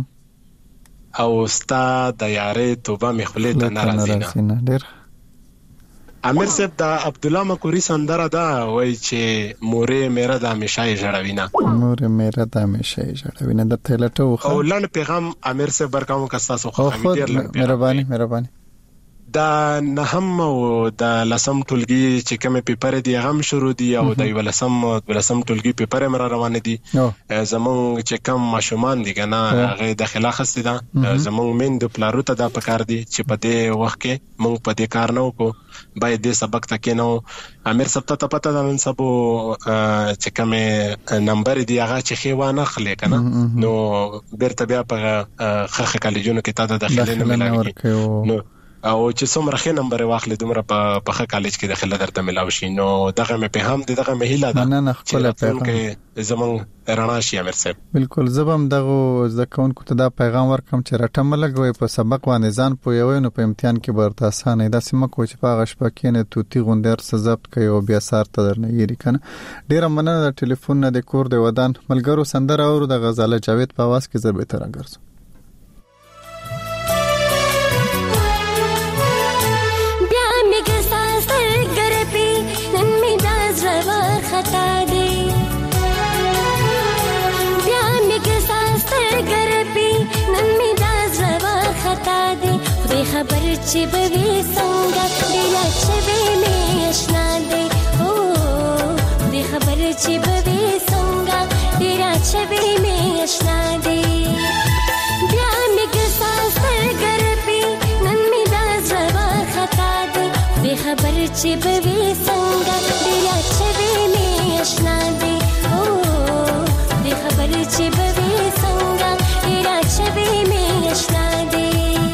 او استاد د یارې توبه مخلې ته ناراضی نه ډیر امیر صاحب دا عبد الله مکوری سندره دا وای چې مورې میرا د همیشه جړوینا مورې میرا د همیشه جړوینا د تلټو او لن پیغام امیر صاحب برکاو کستاسو خو ډیر مهرباني مهرباني دا نه هم او د لسم ټولګي چې کومه پیپر دی هم شروع دي او د ولسم ولسم ټولګي پیپر مر روان دي زمون چې کم ماشومان دي کنه هغه داخله خسته ده زمون من د پلارو ته دا پکار دي چې په دې وخت کې مونږ په دې کار نه وکړو باید دې سبق تکې نو امیر صاحب ته پته ده نن سبو چې کومه نمبر دی هغه چې خېوانه خلې کنه نو بیرته بیا په خخ کالجونو کې تا د داخله نه ملاوي نو او چې څومره ښه نمبر واخلې دومره په په کالج کې داخله درته ملاو شي نو دغه مې په هم دغه مې هیله ده نه نه خپل پیغام زمون رڼا شي امیر صاحب بالکل زبم دغه ځکهون کو ته دا پیغام ورکم چې راټم لګوي په سبق باندې ځان پویوي نو په امتحان کې برته اسانه ده سم کو چې په غشپه کې نه توتی غوندر سزبط کوي او بیا سار ته درنه یری کنه ډیر مننه د ټلیفون نه د کور د ودان ملګرو سندره او د غزاله جاوید په आवाज کې زر به تر راګرځو खबर ची बवी संगा दिला छवे में अशना दे ओ दे खबर ची बवी संगा दिला छवे में अशना दे ब्या मिग सासर घर पे नन में दाजवा खता दे दे खबर ची बवी संगा दिला छवे में अशना दे ओ दे खबर ची बवी संगा दिला छवे में अशना दे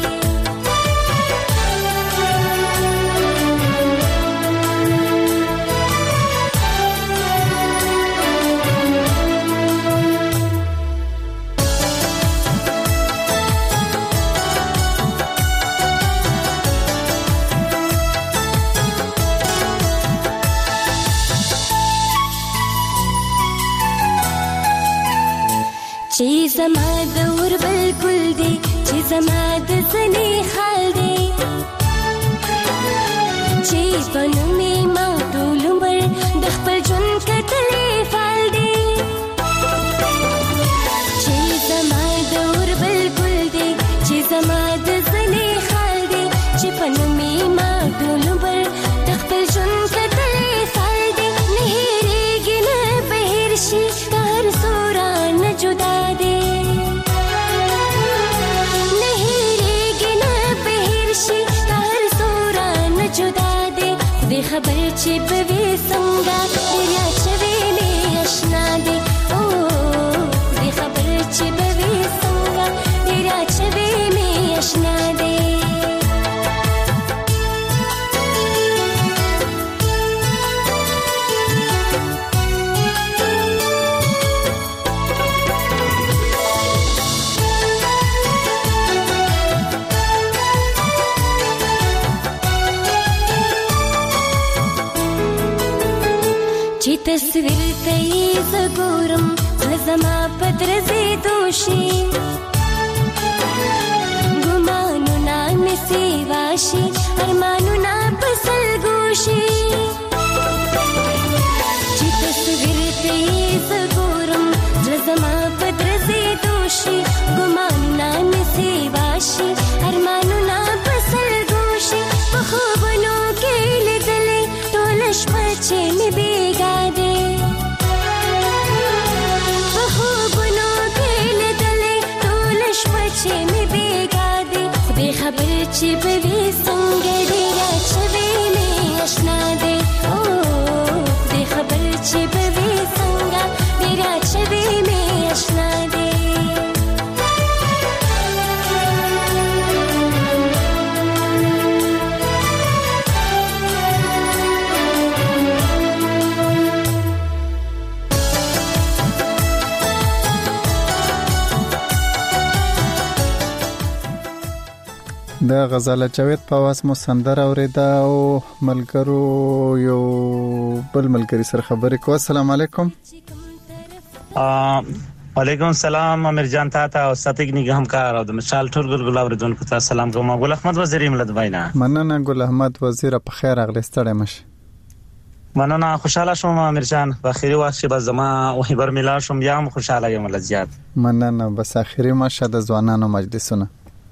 چې زما د ور بالکل دی چې زما د سنې حال دی چې پنو می ما ټول عمر د خپل ژوند کتلې فال دی چې زما د ور بالکل دی چې زما د سنې حال دی چې پنو می ما ټول عمر د خپل ژوند کتلې فال دی نه هېرېږي نه بهر شي هر سورا نه جدا खबर ची बवी संगा दिया छवे में अशना दे ओ दे खबर ची बवी संगा दिया छवे में अशना दे چې تصویر ته یې زګورم زما پدر زی دوشي ګمانو نا می سیواشي ارمانو نا پسل ګوشي چې تصویر ته یې زګورم زما پدر زی دوشي ګمانو نا می سیواشي ارمانو نا پسل ګوشي په خوبونو کې لیدلې ټول شپه چې می بیګا دې چې می بیګا دې خدای خبر چې به وي څنګه دې را چوي مې آشنا دې او خدای خبر چې به وي څنګه دې را چوي مې آشنا دې د غزاله جاوید په واس مو سندره اوریدا او ملګرو یو بل ملګری سره خبرې کو. السلام علیکم. وعلیکم السلام امیر جان تاته او ستګ نګ همکار او د مشال ټول ګل ګل اوریدونکو ته سلام کوم. ګل احمد وزیر ملت وینا مننه. ګل احمد وزیر په خیر اغلی ستړی مشه. مننه. خوشاله شوم امیر جان. په اخیری وخت کې به زما وحی بر ملا شوم یا خوشاله یم لزیات. مننه. بس اخیری مشه د ځوانانو مجلسونه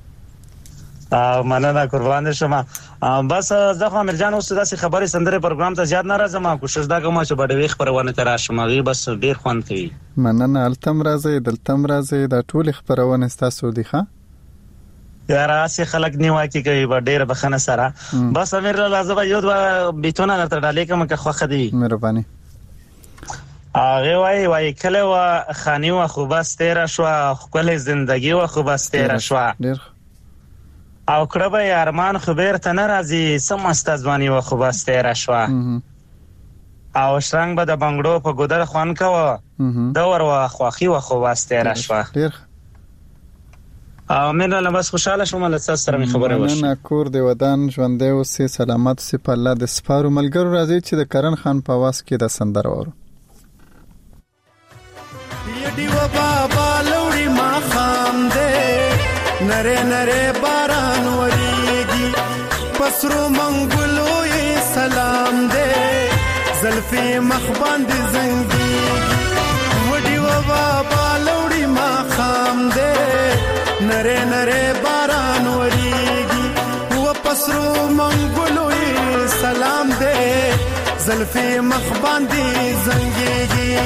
مننه قربان شم. بس زه خو امیر جان اوس داسې خبري سندره پروګرام ته زیات ناراضه ما کوشش دا کوم چې بډوي خبرونه تر راشم غي بس ډیر خوان کوي. مننه. التم راځي دلتم راځي دا ټول خبرونه تاسو دي ښه یاره اسی خلک نیوا کی کوي ډیر بخنه سره. بس امیر لازم یو بیتونه تر ډالې کوم که خوخه دی مهرباني. هغه وای وای کله وا خاني وا خو بس تیر شو خپل ژوندۍ وا خو بس تیر شو ډیر او کړه به ارمان خبر ته ناراضي سمست ځواني و خو بس تیر شو او شرنګ به د بنگړو په ګودر خوان کاوه دا ور وا خوخي و خو بس تیر شو. او مې نه بس خوشاله شوم له تاسو سره خبره وشي. نه کور دی ودان ژوندې او سي سلامت سي په الله د سپارو ملګرو راځي چې د کرن خان په واس کې د سندر ورو یډي و بابا لوري ما خام دې نره نره باران وریږي پسرو منګلو یې سلام دې زلفي مخ باندې زنګي وډي و بابا لوري ما خام دې نره نره باران وریږي و پسرو منګلو یې سلام دې زلفي مخ باندې زنګي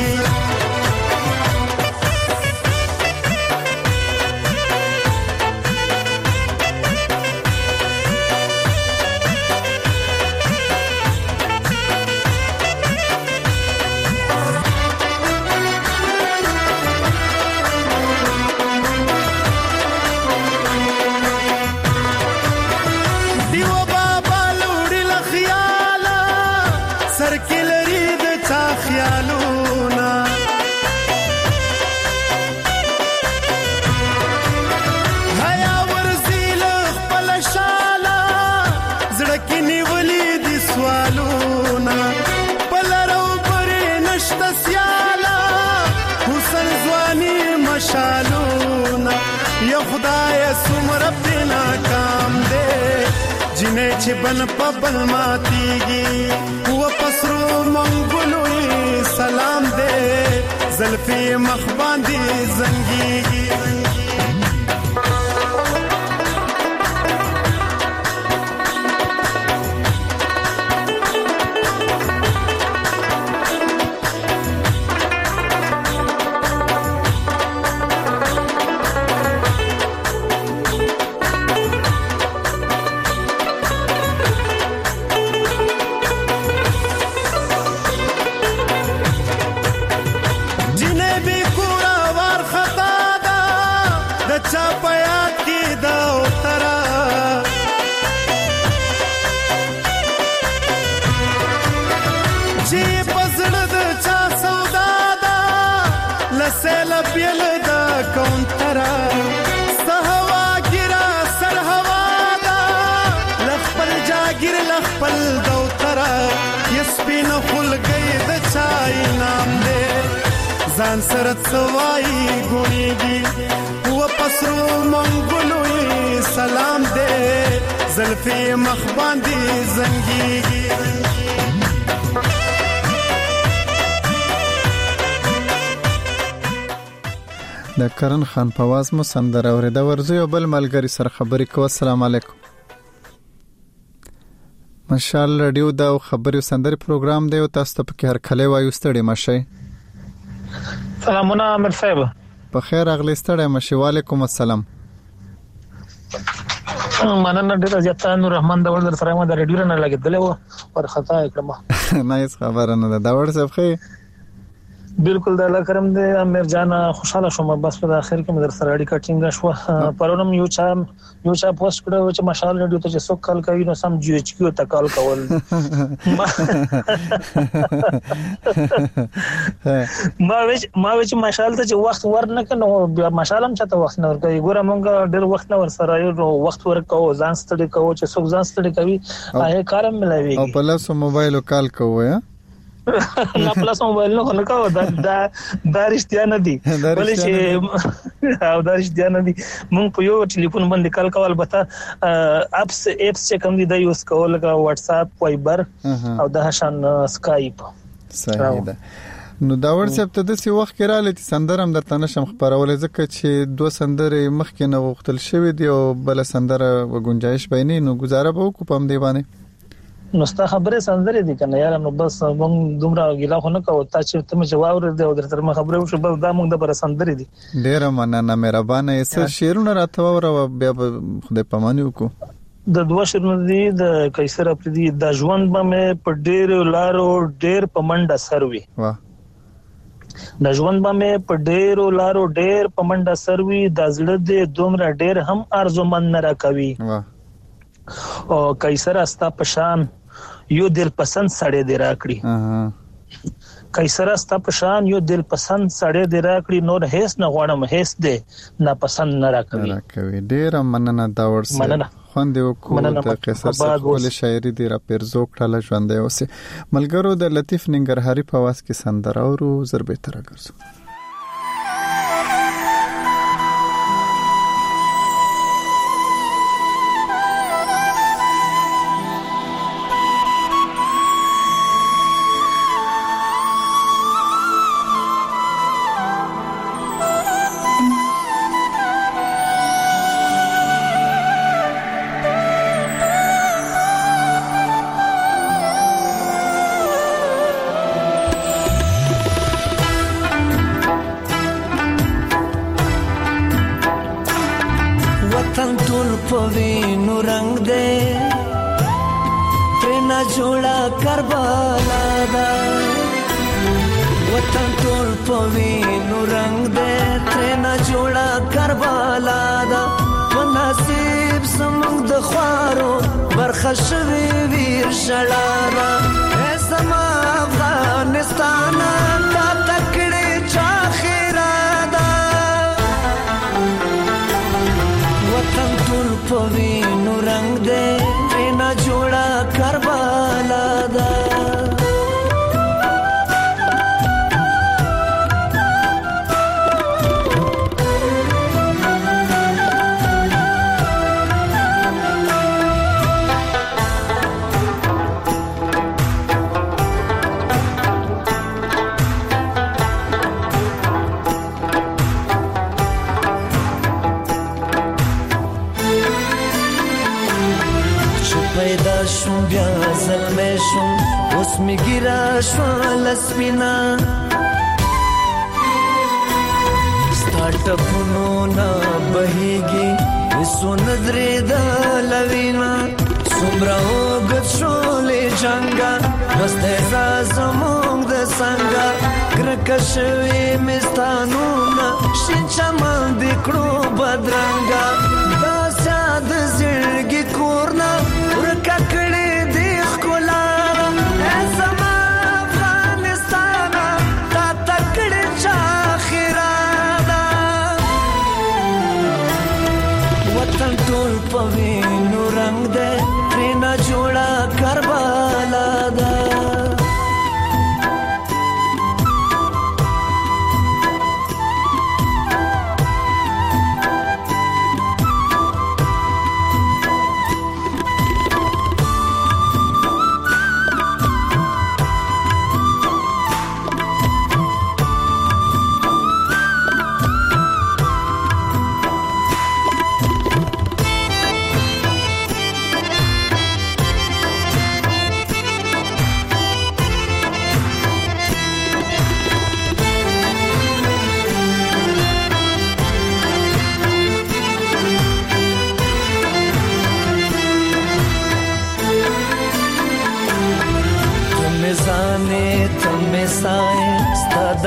شالونا یا خدای سمر بنا کام دے جنہیں چھ بن پبل ماتیگی و پسرو منگلوی سلام دے زلفی مخباندی زنگیگی जिन्हें भी पूरा वार खता दा ځان سره څوای ګونیږي و پسرو منګلو سلام دې زلفي مخ باندې زنګيږي د کرن خان پواز مو سندره اوریدا ورزو یو بل ملګری سره خبرې کوو. السلام علیکم. مشال رادیو دا خبري سندري پروګرام دی او تاسو ته په هر کله وایو ستړي مشي. سلامونه امیر صاحب. په خیر اغلی ستړي مشي. وعلیکم السلام. مننه ډیر زیاته نور رحمان دا ور سره ما د رادیو نه لګیدل و پر خطا کړم. نایس خبره نه دا ور څه خې بالکل د الله کرم دې امیر جان خوشاله شوم. بس په اخر کې مې در سره اړیکه ټینګه شو. پرونم یو چا یو چا پوسټ کړو چې ماشال رادیو ته چې څوک کال کوي نو سم جی ایچ کیو ته کال کول. ما وچ ما وچ ماشال ته چې وخت ورنه کنه ماشال هم چاته وخت نه ورکوي. ګوره مونږ ډېر وخت نه ور سره یو وخت ورکو ځان ستړي کوو چې څوک ځان ستړي کوي هغه کارم ملوي او په لاس موبایل کال کوو یا لا پلاس موبایل نه خلک او دا دا رښتیا نه دي ولې چې او دا رښتیا نه دي. مونږ په یو ټلیفون باندې کال کول بته اپس اپس چې کوم دي د یوز کول لکه واتس اپ وایبر او د هشان اسکایپ. صحیح ده. نو دا ورسپ ته د سی وخت کې را لتی سندرم درته نشم خبرولې ځکه چې دوه سندرې مخکې نه وختل شوې دی او بل سندره وګنجایش بیني نو گزاره به وکم پم دی باندې نو ستا خبره سندرې دي کنه یار. نو بس مونږ دومره ګیلا خو نه کوو تا چې ته مې جواب ورته او درته ما خبره وشو بس دا مونږ د بر سندرې دي. ډیر مننه مهربانه یې سر شیرونه راته وره بیا خدای پاماني وکړو. د دوه شیرونه دي د قیصر افریدي د ژوند به په ډیر لارو ډیر پمنډه سروي. واه د ژوند به په ډیر لارو ډیر پمنډه سروي د زړه دې دومره ډیر هم ارزومن نه راکوي. واه او قیصر استا پشان یو دل پسند سړی دی راکړي. قیصر استا پشان یو دل پسند سړی دی راکړي نور هیڅ نه غواړم هیڅ دې ناپسند نه راکوي. راکوي ډیر مننه دا ورسې خوند یو کو د قیصر څخه ول شاعري دی را پرزو کړل ژوندې اوسه ملګرو د لطیف ننګرهاري په واس کې سندره او ضربه تر ګرځو.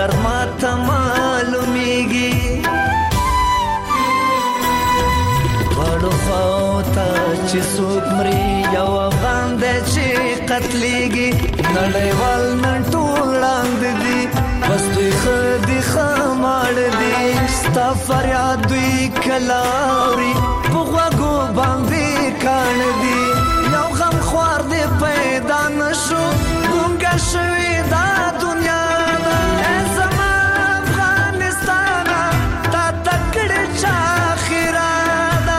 مگر ما ته معلومیږي وړو خواته چې څوک مري یو افغان دی چې قتلیږي نړیوال نن ټول ړاند دي بس دوی ښه دي ښه ماړه دي ستا فریاد دوی کله اوري په غوږو باندې کاڼه دي یو غم خوار دی پیدا نشو ګونګه شوې دا دنیا ای زما افغانستانه تا ته کړې چا خیره ده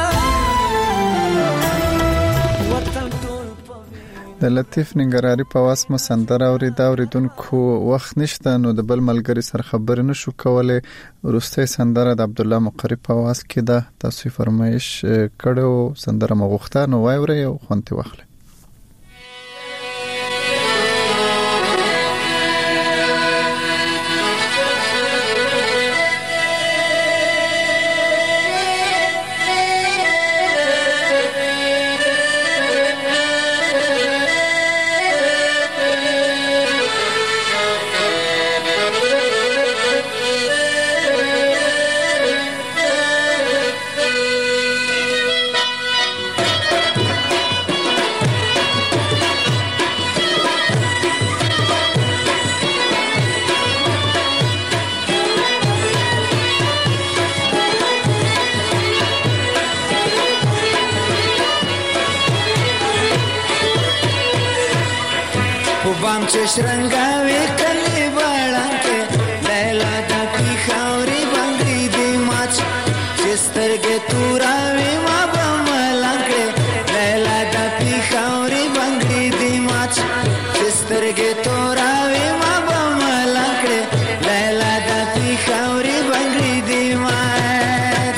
وطن ټول د لطیف ننګرهاري په واس مو سندره اورېده اورېدونکو وخت نشته نو د بل ملګري سره خبرې نشو کولی وروستۍ سندره د عبدالله مقری په واس کې ده تاسو فرمایش کړو سندره مو غوښته نو واورئ او خوند ترې واخلئ شرنګاوي کلی باړانکه لیلا د پیښوري باندې دی ماچ چسترګه توراوي ما بملانکه لیلا د پیښوري باندې دی ماچ چسترګه توراوي ما بملانکه لیلا د پیښوري باندې دی ماچ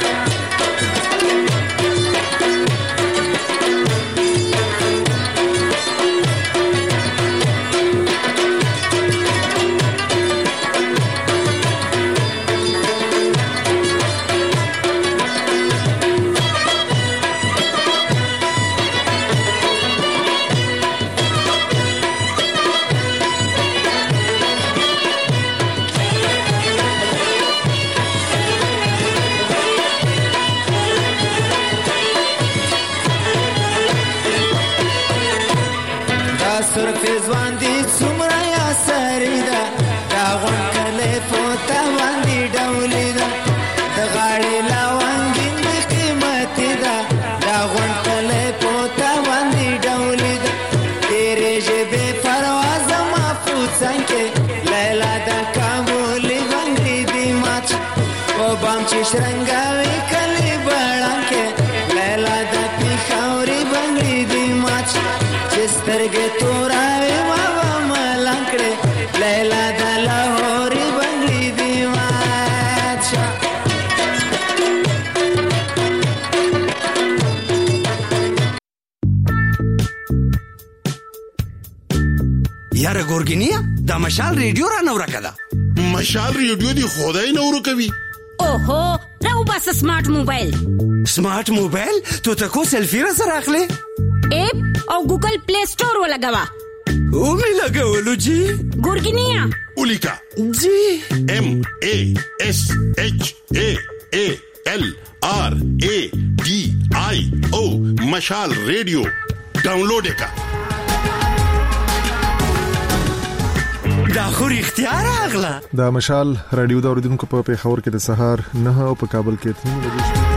ځوان دي څومره یا سری ده دا غون کله پوتا باندې ډولې ده د غاړې لاوانګین د قیمت ده دا غون کله پوتا باندې ډولې ده تیرې جبه پرواز ما پوڅان کې لیلا د کابل باندې دی ماچ او بام چې شرنګاوي کلی باړان کې لیلا د پیښوري باندې دی ماچ چې سترګې توراوي لیلا د لاهوري باندې دی ماچا یاره ګورګینیا د مشال ریډیو را نو راکړه مشال ریډیو دی خدای نو ورکوي اوهو راو بس سمارټ موبایل سمارټ موبایل تو تکو سلفی را سره اخلي اپ او ګوګل پلی سٹور ولګوا او می لګولو جی ګورګینیا اولیکا جی ام ا اس اچ ا ا ال آر ا ډي آی او مشال ریډیو ډاونلوډ کا دا خو اختیار اغلا دا مشال رادیو دا اوریدونکو په پیښور کې د سهار نه او په کابل کې اته بجې